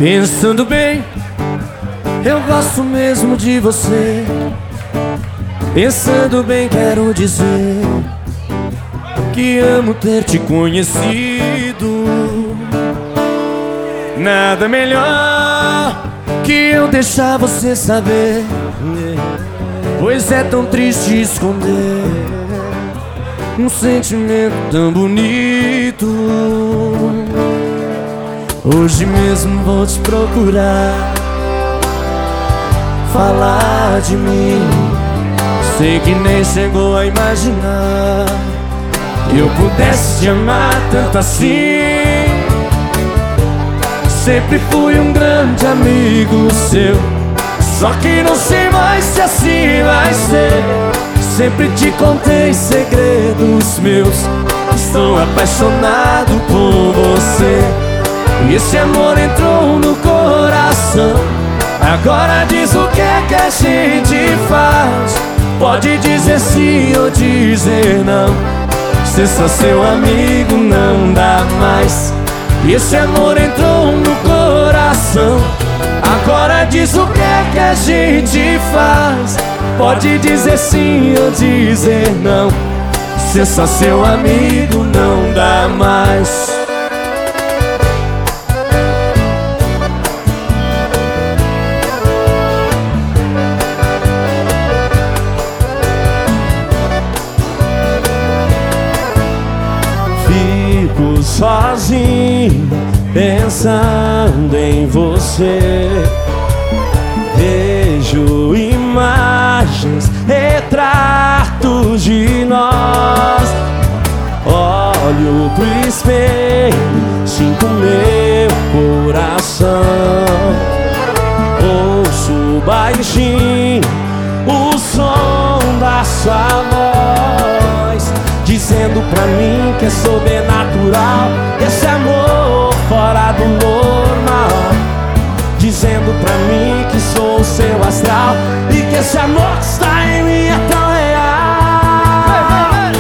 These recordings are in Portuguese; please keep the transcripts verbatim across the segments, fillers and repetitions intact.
Pensando bem, eu gosto mesmo de você. Pensando bem, quero dizer que amo ter te conhecido. Nada melhor que eu deixar você saber, pois é tão triste esconder um sentimento tão bonito. Hoje mesmo vou te procurar, falar de mim. Sei que nem chegou a imaginar que eu pudesse te amar tanto assim. Sempre fui um grande amigo seu, só que não sei mais se assim vai ser. Sempre te contei segredos meus, estou apaixonado por você. E esse amor entrou no coração. Agora diz o que é que a gente faz. Pode dizer sim ou dizer não. Ser só seu amigo não dá mais. E esse amor entrou no coração. Agora diz o que é que a gente faz. Pode dizer sim ou dizer não. Ser só seu amigo não dá mais. Fico sozinho pensando em você. Vejo imagens, retratos de nós. Olho pro espelho, sinto meu coração. Ouço baixinho o som da sua voz, dizendo pra mim que é sobrenatural esse amor fora do normal. Dizendo pra mim que sou o seu astral e que esse amor que está em mim é tão real.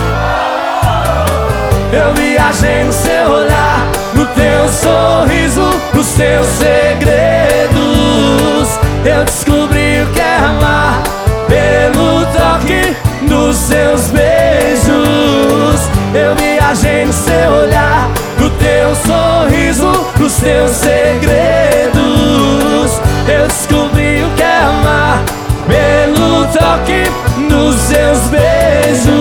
Eu viajei no seu olhar, no teu sorriso, nos teus segredos. Eu descobri o que é amar pelo toque dos seus beijos. Eu viajei no seu olhar, no teu sorriso, nos teus segredos. Eu descobri o que é amar pelo toque dos seus beijos.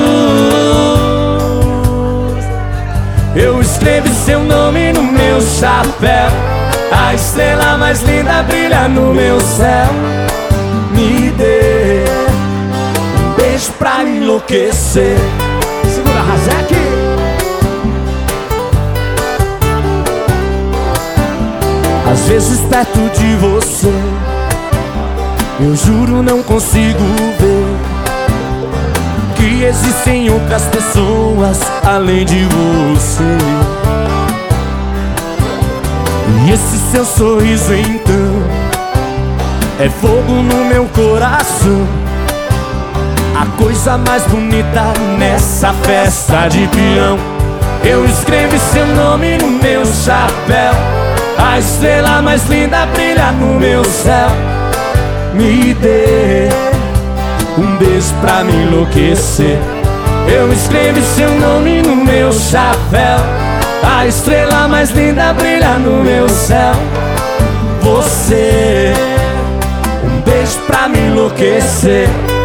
Eu escrevi seu nome no meu chapéu, a estrela mais linda brilha no meu céu. Me dê um beijo pra enlouquecer. Segura, Razek. Às vezes perto de você, eu juro não consigo ver que existem outras pessoas além de você. E esse seu sorriso então é fogo no meu coração, a coisa mais bonita nessa festa de peão. Eu escrevi seu nome no meu chapéu, a estrela mais linda brilha no meu céu. Me dê um beijo pra me enlouquecer. Eu escrevi seu nome no meu chapéu, a estrela mais linda brilha no meu céu. Você, um beijo pra me enlouquecer.